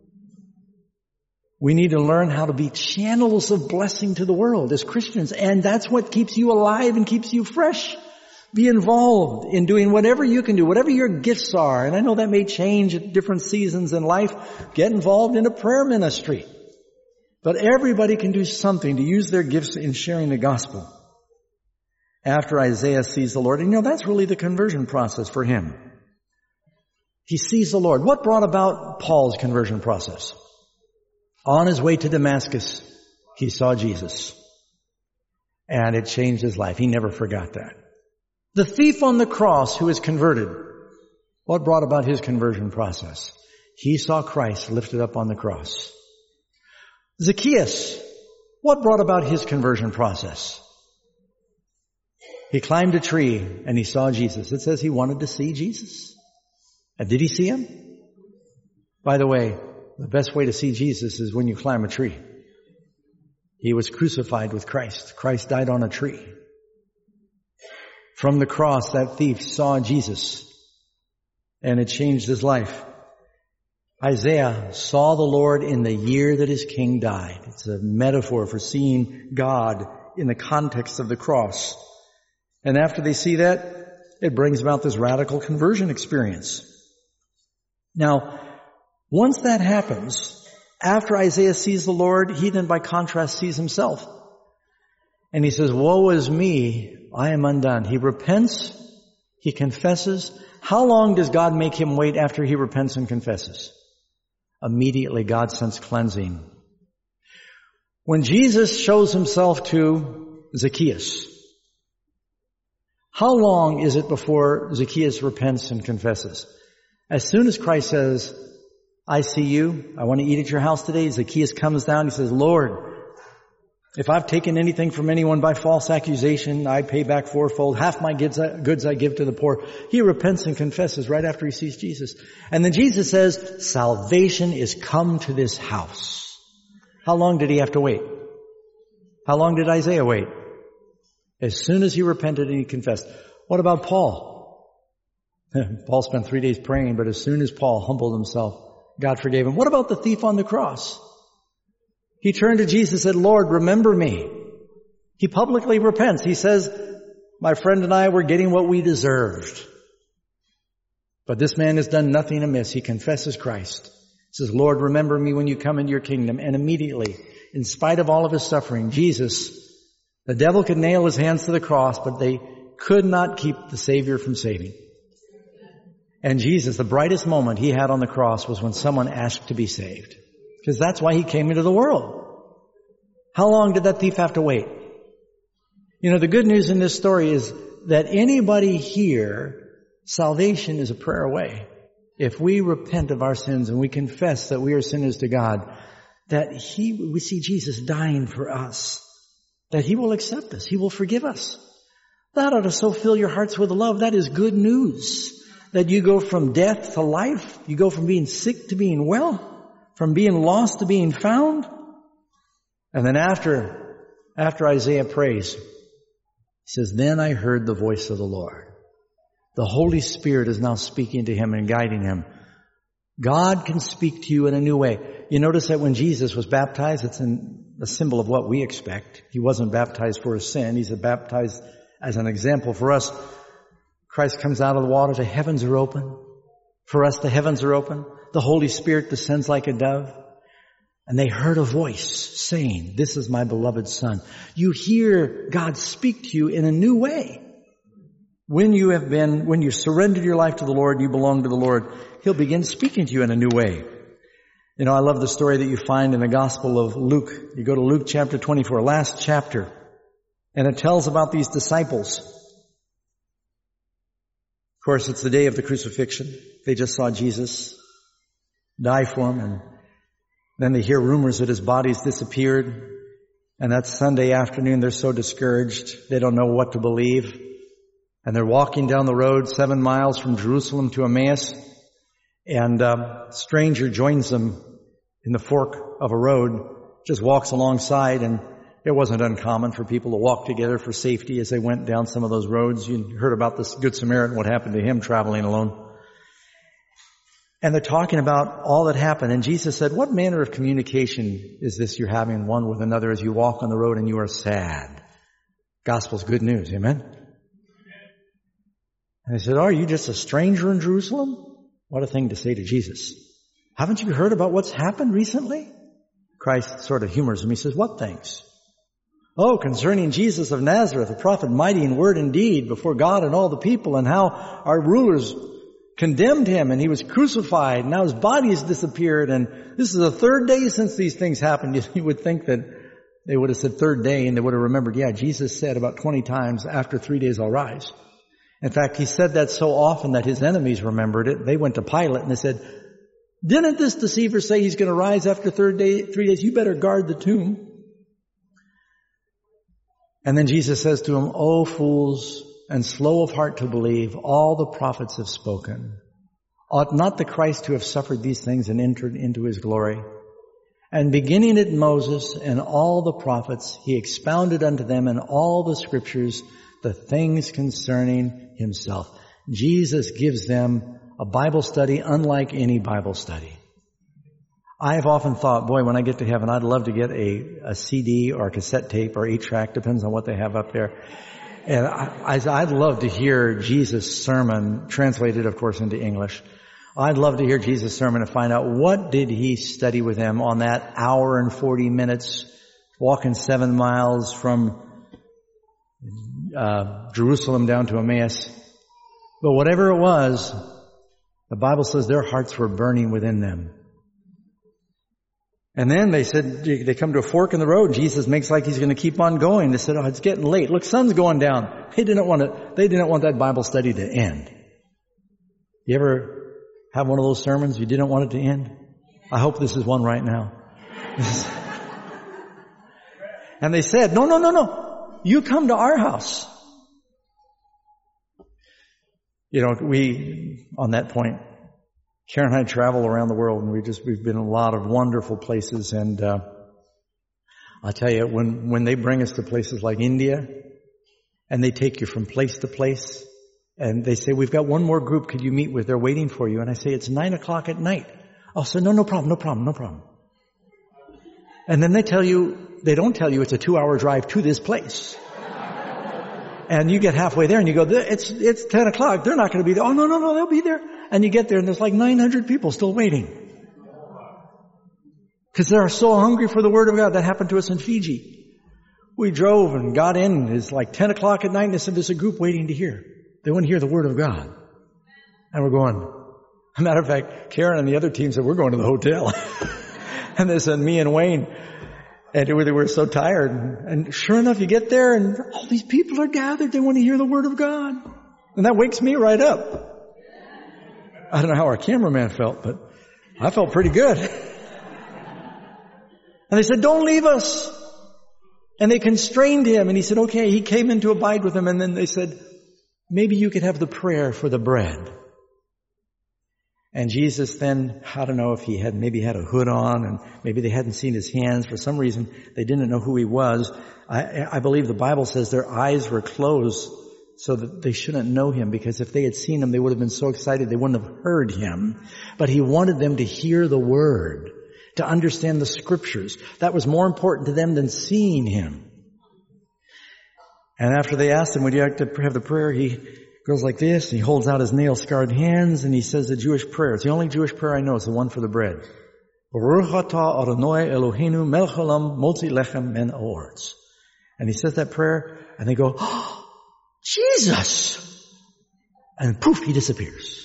We need to learn how to be channels of blessing to the world as Christians, and that's what keeps you alive and keeps you fresh. Be involved in doing whatever you can do, whatever your gifts are, and I know that may change at different seasons in life. Get involved in a prayer ministry. But everybody can do something to use their gifts in sharing the gospel. After Isaiah sees the Lord, and you know, that's really the conversion process for him. He sees the Lord. What brought about Paul's conversion process? On his way to Damascus, he saw Jesus. And it changed his life. He never forgot that. The thief on the cross who is converted, what brought about his conversion process? He saw Christ lifted up on the cross. Zacchaeus, what brought about his conversion process? He climbed a tree and he saw Jesus. It says he wanted to see Jesus. And did he see him? By the way, the best way to see Jesus is when you climb a tree. He was crucified with Christ. Christ died on a tree. From the cross, that thief saw Jesus, and it changed his life. Isaiah saw the Lord in the year that his king died. It's a metaphor for seeing God in the context of the cross. And after they see that, it brings about this radical conversion experience. Now, once that happens, after Isaiah sees the Lord, he then by contrast sees himself. And he says, woe is me, I am undone. He repents, he confesses. How long does God make him wait after he repents and confesses? Immediately God sends cleansing. When Jesus shows himself to Zacchaeus, how long is it before Zacchaeus repents and confesses? As soon as Christ says, I see you, I want to eat at your house today, Zacchaeus comes down, he says, Lord, if I've taken anything from anyone by false accusation, I pay back fourfold. Half my goods I give to the poor. He repents and confesses right after he sees Jesus. And then Jesus says, salvation is come to this house. How long did he have to wait? How long did Isaiah wait? As soon as he repented and he confessed. What about Paul? Paul spent three days praying, but as soon as Paul humbled himself, God forgave him. What about the thief on the cross? He turned to Jesus and said, Lord, remember me. He publicly repents. He says, my friend and I were getting what we deserved. But this man has done nothing amiss. He confesses Christ. He says, Lord, remember me when you come into your kingdom. And immediately, in spite of all of his suffering, Jesus, the devil could nail his hands to the cross, but they could not keep the Savior from saving. And Jesus, the brightest moment he had on the cross was when someone asked to be saved. Because that's why he came into the world. How long did that thief have to wait? You know, the good news in this story is that anybody here, salvation is a prayer away. If we repent of our sins and we confess that we are sinners to God, that he, we see Jesus dying for us, that he will accept us, he will forgive us. That ought to so fill your hearts with love. That is good news. That you go from death to life, you go from being sick to being well, from being lost to being found. And then after, after Isaiah prays, he says, then I heard the voice of the Lord. The Holy Spirit is now speaking to him and guiding him. God can speak to you in a new way. You notice that when Jesus was baptized, it's in a symbol of what we expect. He wasn't baptized for his sin. He's baptized as an example for us. Christ comes out of the water. The heavens are open. For us, the heavens are open. The Holy Spirit descends like a dove. And they heard a voice saying, this is my beloved Son. You hear God speak to you in a new way. When you have been, when you surrendered your life to the Lord, you belong to the Lord, he'll begin speaking to you in a new way. You know, I love the story that you find in the Gospel of Luke. You go to Luke chapter twenty-four, last chapter, and it tells about these disciples. Of course, it's the day of the crucifixion. They just saw Jesus die for them, and then they hear rumors that his body's disappeared. And that Sunday afternoon, they're so discouraged, they don't know what to believe. And they're walking down the road seven miles from Jerusalem to Emmaus. And a stranger joins them in the fork of a road, just walks alongside. And it wasn't uncommon for people to walk together for safety as they went down some of those roads. You heard about this Good Samaritan, what happened to him traveling alone. And they're talking about all that happened. And Jesus said, what manner of communication is this you're having one with another as you walk on the road and you are sad? Gospel's good news. Amen? And they said, oh, are you just a stranger in Jerusalem? What a thing to say to Jesus. Haven't you heard about what's happened recently? Christ sort of humors him. He says, what things? Oh, concerning Jesus of Nazareth, a prophet mighty in word and deed before God and all the people, and how our rulers condemned him, and he was crucified, and now his body has disappeared, and this is the third day since these things happened. You would think that they would have said third day, and they would have remembered, yeah, Jesus said about twenty times, after three days I'll rise. In fact, he said that so often that his enemies remembered it. They went to Pilate and they said, didn't this deceiver say he's going to rise after third day, three days? You better guard the tomb. And then Jesus says to him, O fools and slow of heart to believe, all the prophets have spoken. Ought not the Christ to have suffered these things and entered into his glory? And beginning at Moses and all the prophets, he expounded unto them in all the scriptures the things concerning himself. Jesus gives them a Bible study unlike any Bible study. I have often thought, boy, when I get to heaven, I'd love to get a, a C D or a cassette tape or eight track, depends on what they have up there. And I, I'd love to hear Jesus' sermon, translated, of course, into English. I'd love to hear Jesus' sermon and find out what did he study with them on that hour and forty minutes, walking seven miles from uh, Jerusalem down to Emmaus. But whatever it was, the Bible says their hearts were burning within them. And then they said, they come to a fork in the road. Jesus makes like he's going to keep on going. They said, oh, it's getting late. Look, sun's going down. They didn't want to, they didn't want that Bible study to end. You ever have one of those sermons you didn't want it to end? I hope this is one right now. And they said, no, no, no, no. You come to our house. You know, we, on that point, Karen and I travel around the world, and we just, we've been in a lot of wonderful places. And, uh, I'll tell you, when, when they bring us to places like India, and they take you from place to place, and they say, we've got one more group could you meet with? They're waiting for you. And I say, it's nine o'clock at night. I'll say, no, no problem, no problem, no problem. And then they tell you, they don't tell you it's a two hour drive to this place. And you get halfway there and you go, it's, it's ten o'clock. They're not going to be there. Oh, no, no, no, they'll be there. And you get there and there's like nine hundred people still waiting. Because they're so hungry for the Word of God. That happened to us in Fiji. We drove and got in. It's like ten o'clock at night and they said there's a group waiting to hear. They want to hear the Word of God. And we're going, as a matter of fact, Karen and the other team said, we're going to the hotel. And they said, me and Wayne, and they were so tired. And sure enough, you get there and all these people are gathered. They want to hear the Word of God. And that wakes me right up. I don't know how our cameraman felt, but I felt pretty good. And they said, don't leave us. And they constrained him. And he said, okay. He came in to abide with them. And then they said, maybe you could have the prayer for the bread. And Jesus then, I don't know if he had maybe had a hood on and maybe they hadn't seen his hands. For some reason, they didn't know who he was. I, I believe the Bible says their eyes were closed so that they shouldn't know him, because if they had seen him, they would have been so excited they wouldn't have heard him. But he wanted them to hear the Word, to understand the Scriptures. That was more important to them than seeing him. And after they asked him, would you like to have the prayer? He goes like this, and he holds out his nail-scarred hands, and he says the Jewish prayer. It's the only Jewish prayer I know. It's the one for the bread. Baruch atah Adonai Eloheinu melech haolam motzi lechem min ha'oretz. And he says that prayer, and they go, oh, Jesus! And poof, he disappears.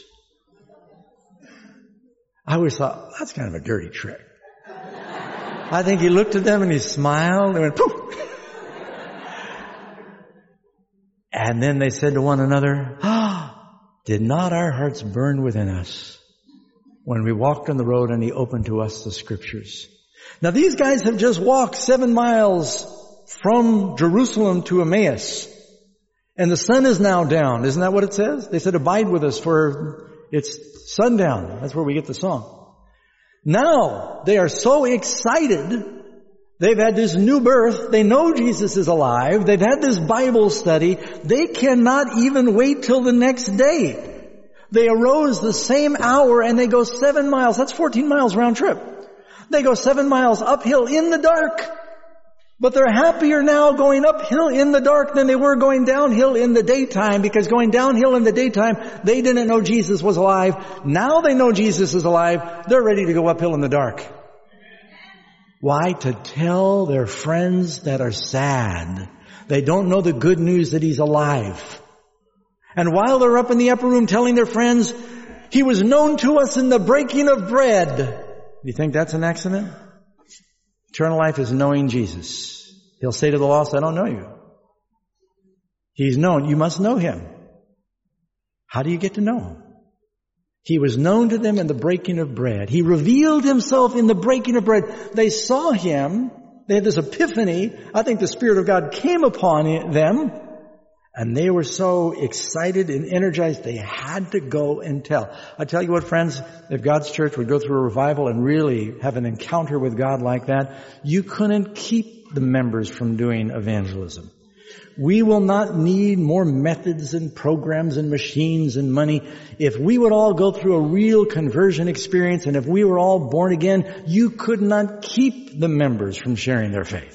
I always thought, that's kind of a dirty trick. I think he looked at them and he smiled and went poof. And then they said to one another, ah, did not our hearts burn within us when we walked on the road and he opened to us the Scriptures? Now these guys have just walked seven miles from Jerusalem to Emmaus. And the sun is now down. Isn't that what it says? They said, abide with us for it's sundown. That's where we get the song. Now, they are so excited. They've had this new birth. They know Jesus is alive. They've had this Bible study. They cannot even wait till the next day. They arose the same hour and they go seven miles. That's fourteen miles round trip. They go seven miles uphill in the dark. But they're happier now going uphill in the dark than they were going downhill in the daytime, because going downhill in the daytime, they didn't know Jesus was alive. Now they know Jesus is alive. They're ready to go uphill in the dark. Why? To tell their friends that are sad. They don't know the good news that He's alive. And while they're up in the upper room telling their friends, He was known to us in the breaking of bread. Do you think that's an accident? Eternal life is knowing Jesus. He'll say to the lost, I don't know you. He's known. You must know Him. How do you get to know Him? He was known to them in the breaking of bread. He revealed Himself in the breaking of bread. They saw Him. They had this epiphany. I think the Spirit of God came upon them. And they were so excited and energized, they had to go and tell. I tell you what, friends, if God's church would go through a revival and really have an encounter with God like that, you couldn't keep the members from doing evangelism. We will not need more methods and programs and machines and money. If we would all go through a real conversion experience, and if we were all born again, you could not keep the members from sharing their faith.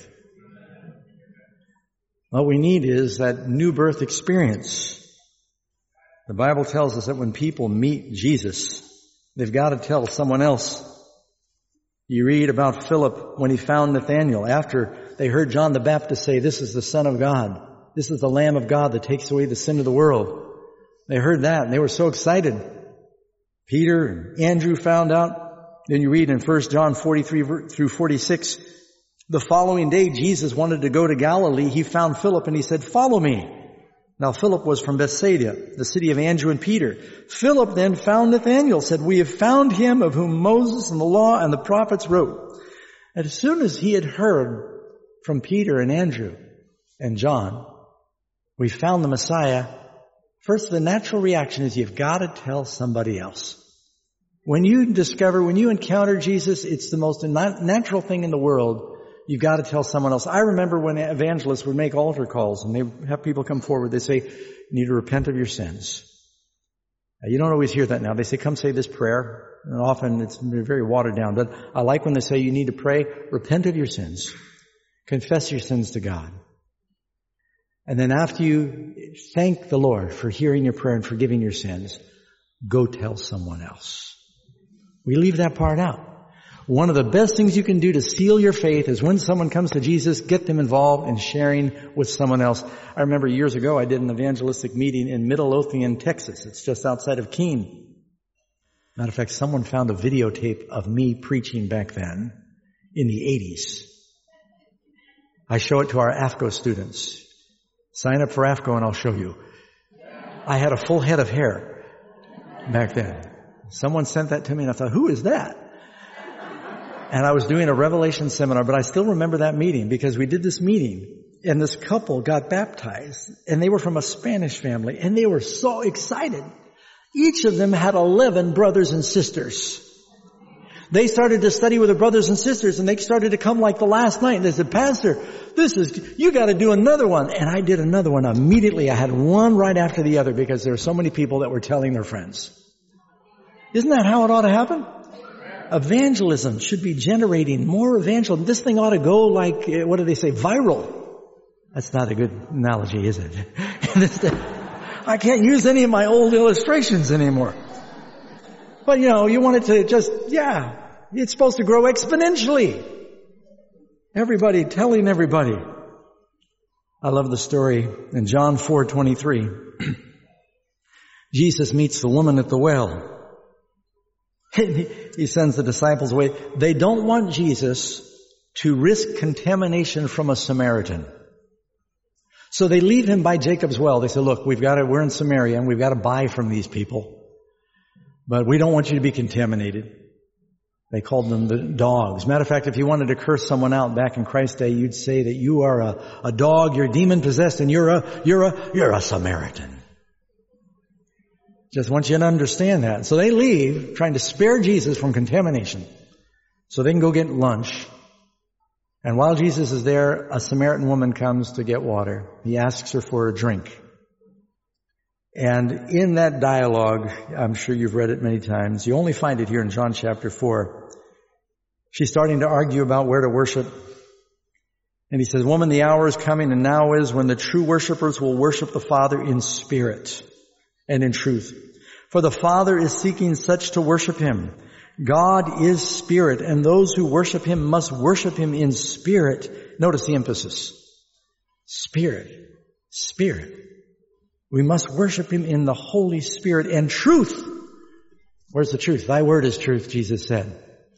What we need is that new birth experience. The Bible tells us that when people meet Jesus, they've got to tell someone else. You read about Philip when he found Nathanael after they heard John the Baptist say, this is the Son of God. This is the Lamb of God that takes away the sin of the world. They heard that and they were so excited. Peter and Andrew found out. Then you read in First John forty-three through forty-six, the following day, Jesus wanted to go to Galilee. He found Philip and he said, follow me. Now, Philip was from Bethsaida, the city of Andrew and Peter. Philip then found Nathanael, said, we have found him of whom Moses and the law and the prophets wrote. And as soon as he had heard from Peter and Andrew and John, we found the Messiah. First, the natural reaction is you've got to tell somebody else. When you discover, when you encounter Jesus, it's the most natural thing in the world. You've got to tell someone else. I remember when evangelists would make altar calls and they have people come forward. They say, you need to repent of your sins. Now, you don't always hear that now. They say, come say this prayer. And often it's very watered down. But I like when they say you need to pray, repent of your sins. Confess your sins to God. And then after you thank the Lord for hearing your prayer and forgiving your sins, go tell someone else. We leave that part out. One of the best things you can do to seal your faith is when someone comes to Jesus, get them involved in sharing with someone else. I remember years ago I did an evangelistic meeting in Midlothian, Texas. It's just outside of Keene. Matter of fact, someone found a videotape of me preaching back then in the eighties. I show it to our A F C O students. Sign up for A F C O and I'll show you. I had a full head of hair back then. Someone sent that to me and I thought, who is that? And I was doing a Revelation seminar, but I still remember that meeting because we did this meeting and this couple got baptized and they were from a Spanish family and they were so excited. Each of them had eleven brothers and sisters. They started to study with their brothers and sisters and they started to come like the last night and they said, Pastor, this is, you got to do another one. And I did another one immediately. I had one right after the other because there were so many people that were telling their friends. Isn't that how it ought to happen? Evangelism should be generating more evangelism. This thing ought to go like, what do they say, viral. That's not a good analogy, is it? I can't use any of my old illustrations anymore. But you know, you want it to just, yeah, it's supposed to grow exponentially. Everybody telling everybody. I love the story in John four twenty-three. Jesus meets the woman at the well. He sends the disciples away. They don't want Jesus to risk contamination from a Samaritan. So they leave him by Jacob's well. They say, look, we've got to, we're in Samaria and we've got to buy from these people. But we don't want you to be contaminated. They called them the dogs. Matter of fact, if you wanted to curse someone out back in Christ's day, you'd say that you are a, a dog, you're demon possessed, and you're a, you're a, you're a Samaritan. Just want you to understand that. So they leave trying to spare Jesus from contamination so they can go get lunch. And while Jesus is there, a Samaritan woman comes to get water. He asks her for a drink. And in that dialogue, I'm sure you've read it many times, you only find it here in John chapter four. She's starting to argue about where to worship. And he says, "Woman, the hour is coming and now is when the true worshipers will worship the Father in spirit and in truth. For the Father is seeking such to worship Him. God is spirit, and those who worship Him must worship Him in spirit." Notice the emphasis. Spirit. Spirit. We must worship Him in the Holy Spirit and truth. Where's the truth? Thy word is truth, Jesus said.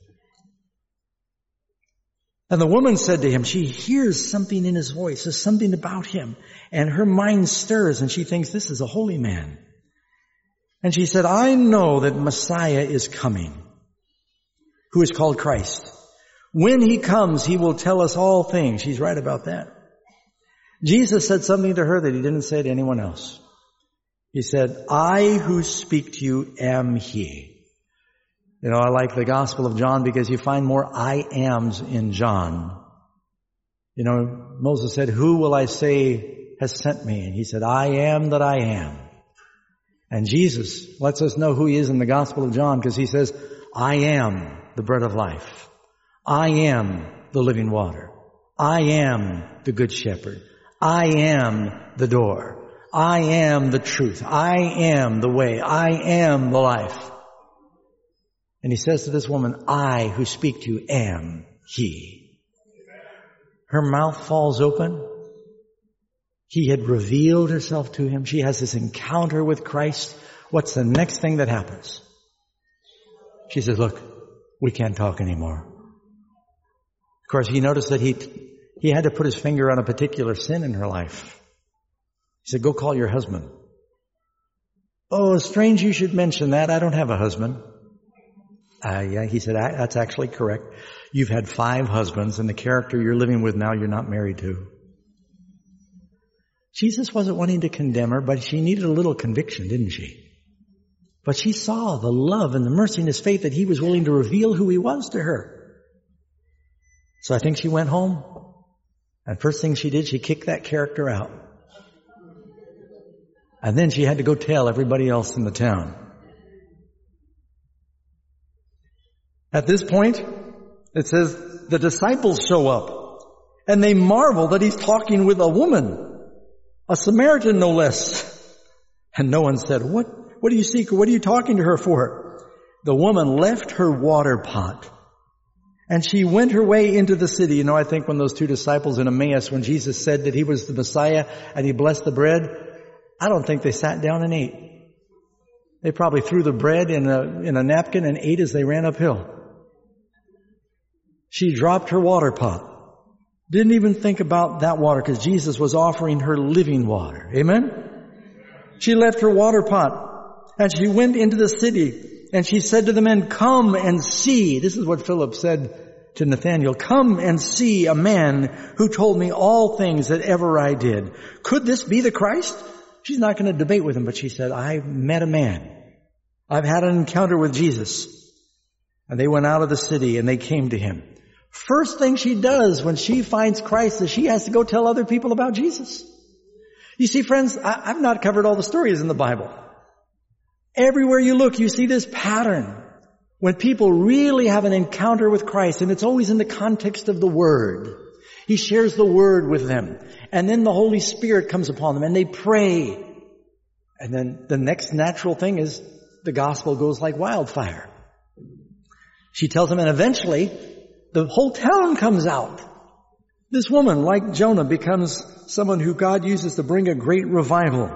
And the woman said to Him, she hears something in His voice. There's something about Him. And her mind stirs and she thinks, this is a holy man. And she said, I know that Messiah is coming, who is called Christ. When He comes, He will tell us all things. She's right about that. Jesus said something to her that He didn't say to anyone else. He said, I who speak to you am He. You know, I like the Gospel of John because you find more I ams in John. You know, Moses said, who will I say has sent me? And He said, I am that I am. And Jesus lets us know who He is in the Gospel of John because He says, I am the bread of life. I am the living water. I am the good shepherd. I am the door. I am the truth. I am the way. I am the life. And He says to this woman, I who speak to you am He. Her mouth falls open. He had revealed herself to him. She has this encounter with Christ. What's the next thing that happens? She says, look, we can't talk anymore. Of course, he noticed that he he had to put his finger on a particular sin in her life. He said, go call your husband. Oh, strange you should mention that. I don't have a husband. Uh, yeah, he said, that's actually correct. You've had five husbands, and the character you're living with now, you're not married to. Jesus wasn't wanting to condemn her, but she needed a little conviction, didn't she? But she saw the love and the mercy and His faith that He was willing to reveal who He was to her. So I think she went home, and first thing she did, she kicked that character out. And then she had to go tell everybody else in the town. At this point, it says the disciples show up, and they marvel that He's talking with a woman, a Samaritan no less. And no one said, what, what do you seek? What are you talking to her for? The woman left her water pot, and she went her way into the city. You know, I think when those two disciples in Emmaus, when Jesus said that He was the Messiah and He blessed the bread, I don't think they sat down and ate. They probably threw the bread in a, in a napkin and ate as they ran uphill. She dropped her water pot. Didn't even think about that water because Jesus was offering her living water. Amen? She left her water pot and she went into the city and she said to the men, come and see. This is what Philip said to Nathanael. Come and see a man who told me all things that ever I did. Could this be the Christ? She's not going to debate with him, but she said, I met a man. I've had an encounter with Jesus. And they went out of the city and they came to Him. First thing she does when she finds Christ is she has to go tell other people about Jesus. You see, friends, I, I've not covered all the stories in the Bible. Everywhere you look, you see this pattern. When people really have an encounter with Christ, and it's always in the context of the Word. He shares the Word with them. And then the Holy Spirit comes upon them and they pray. And then the next natural thing is the gospel goes like wildfire. She tells them, and eventually the whole town comes out. This woman, like Jonah, becomes someone who God uses to bring a great revival.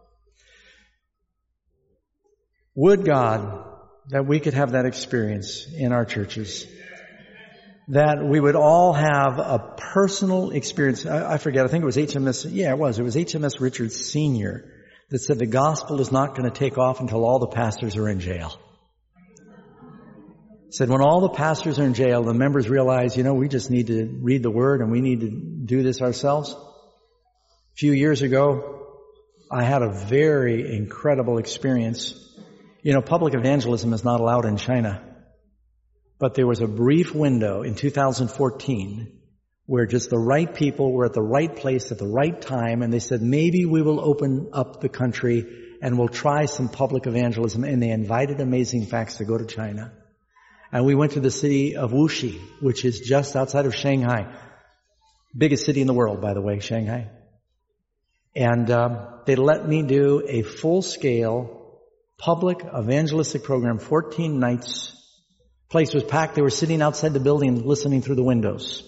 Would God that we could have that experience in our churches. That we would all have a personal experience. I, I forget, I think it was H M S, yeah it was, it was H M S Richards Senior that said the gospel is not going to take off until all the pastors are in jail. Said when all the pastors are in jail, the members realize, you know, we just need to read the Word and we need to do this ourselves. A few years ago, I had a very incredible experience. You know, public evangelism is not allowed in China. But there was a brief window in two thousand fourteen where just the right people were at the right place at the right time, and they said, maybe we will open up the country and we'll try some public evangelism. And they invited Amazing Facts to go to China. And we went to the city of Wuxi, which is just outside of Shanghai. Biggest city in the world, by the way, Shanghai. And um, they let me do a full-scale public evangelistic program, fourteen nights. Place was packed. They were sitting outside the building listening through the windows.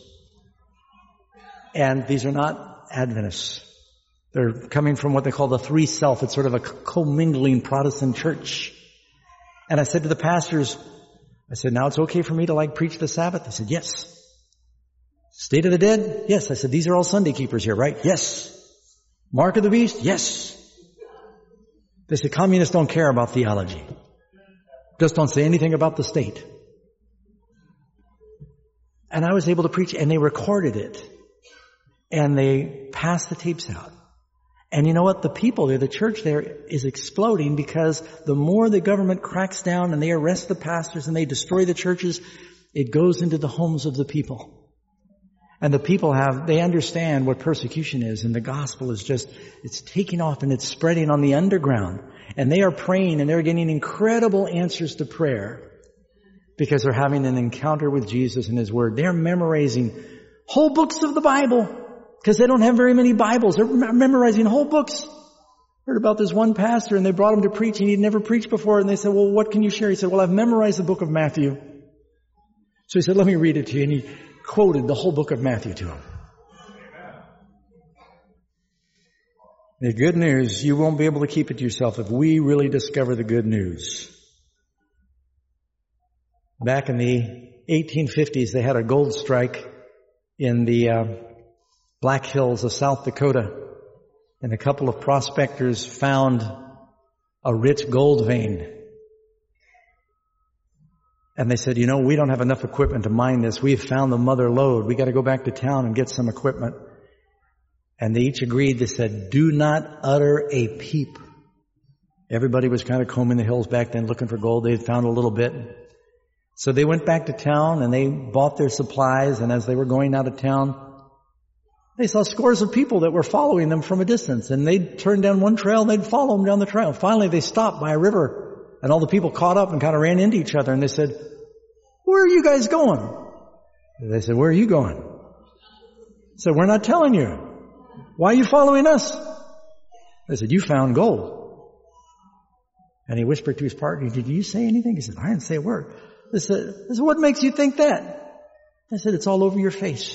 And these are not Adventists. They're coming from what they call the three self. It's sort of a commingling Protestant church. And I said to the pastors, I said, now it's okay for me to like preach the Sabbath? They said, yes. State of the dead? Yes. I said, these are all Sunday keepers here, right? Yes. Mark of the beast? Yes. They said, communists don't care about theology. Just don't say anything about the state. And I was able to preach, and they recorded it. And they passed the tapes out. And you know what? The people there, the church there is exploding because the more the government cracks down and they arrest the pastors and they destroy the churches, it goes into the homes of the people. And the people have, they understand what persecution is, and the gospel is just, it's taking off and it's spreading on the underground. And they are praying and they're getting incredible answers to prayer because they're having an encounter with Jesus and His Word. They're memorizing whole books of the Bible because they don't have very many Bibles. They're memorizing whole books. Heard about this one pastor, and they brought him to preach, and he'd never preached before. And they said, well, what can you share? He said, well, I've memorized the book of Matthew. So he said, let me read it to you. And he quoted the whole book of Matthew to him. The good news, you won't be able to keep it to yourself if we really discover the good news. Back in the eighteen fifties, they had a gold strike in the uh, Black Hills of South Dakota. And a couple of prospectors found a rich gold vein. And they said, you know, we don't have enough equipment to mine this. We've found the mother lode. We got to go back to town and get some equipment. And they each agreed. They said, do not utter a peep. Everybody was kind of combing the hills back then looking for gold. They had found a little bit. So they went back to town and they bought their supplies. And as they were going out of town, they saw scores of people that were following them from a distance. And they'd turn down one trail and they'd follow them down the trail. Finally, they stopped by a river. And all the people caught up and kind of ran into each other. And they said, where are you guys going? And they said, where are you going? They said, we're not telling you. Why are you following us? They said, you found gold. And he whispered to his partner, did you say anything? He said, I didn't say a word. They said, they said, what makes you think that? I said, it's all over your face.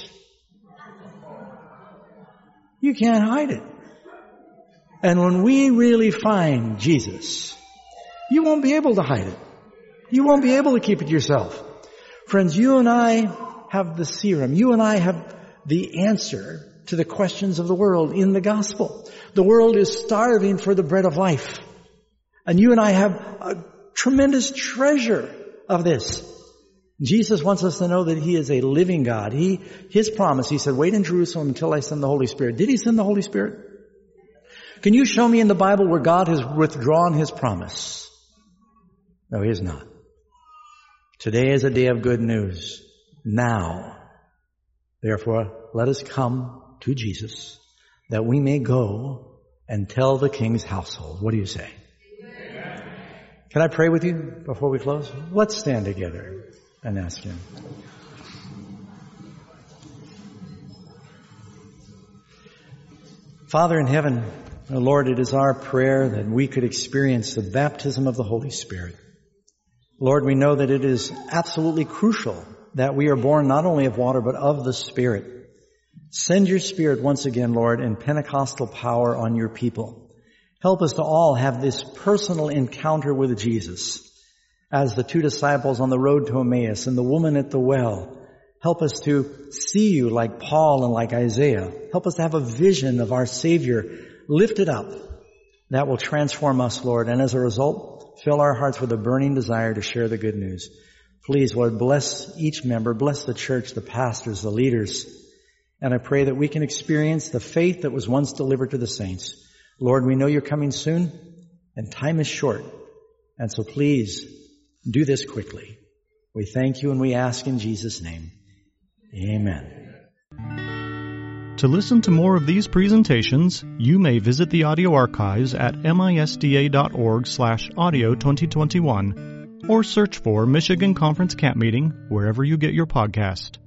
You can't hide it. And when we really find Jesus, you won't be able to hide it. You won't be able to keep it yourself. Friends, you and I have the serum. You and I have the answer to the questions of the world in the gospel. The world is starving for the bread of life. And you and I have a tremendous treasure of this. Jesus wants us to know that He is a living God. He, His promise, He said, wait in Jerusalem until I send the Holy Spirit. Did He send the Holy Spirit? Can you show me in the Bible where God has withdrawn His promise? No, He has not. Today is a day of good news. Now. Therefore, let us come to Jesus that we may go and tell the King's household. What do you say? Amen. Can I pray with you before we close? Let's stand together and ask Him. Father in heaven, oh Lord, it is our prayer that we could experience the baptism of the Holy Spirit. Lord, we know that it is absolutely crucial that we are born not only of water but of the Spirit. Send your Spirit once again, Lord, in Pentecostal power on your people. Help us to all have this personal encounter with Jesus as the two disciples on the road to Emmaus and the woman at the well. Help us to see you like Paul and like Isaiah. Help us to have a vision of our Savior lifted up that will transform us, Lord, and as a result, fill our hearts with a burning desire to share the good news. Please, Lord, bless each member, bless the church, the pastors, the leaders. And I pray that we can experience the faith that was once delivered to the saints. Lord, we know you're coming soon, and time is short. And so please, do this quickly. We thank you and we ask in Jesus' name. Amen. To listen to more of these presentations, you may visit the audio archives at misda.org slash audio 2021 or search for Michigan Conference Camp Meeting wherever you get your podcast.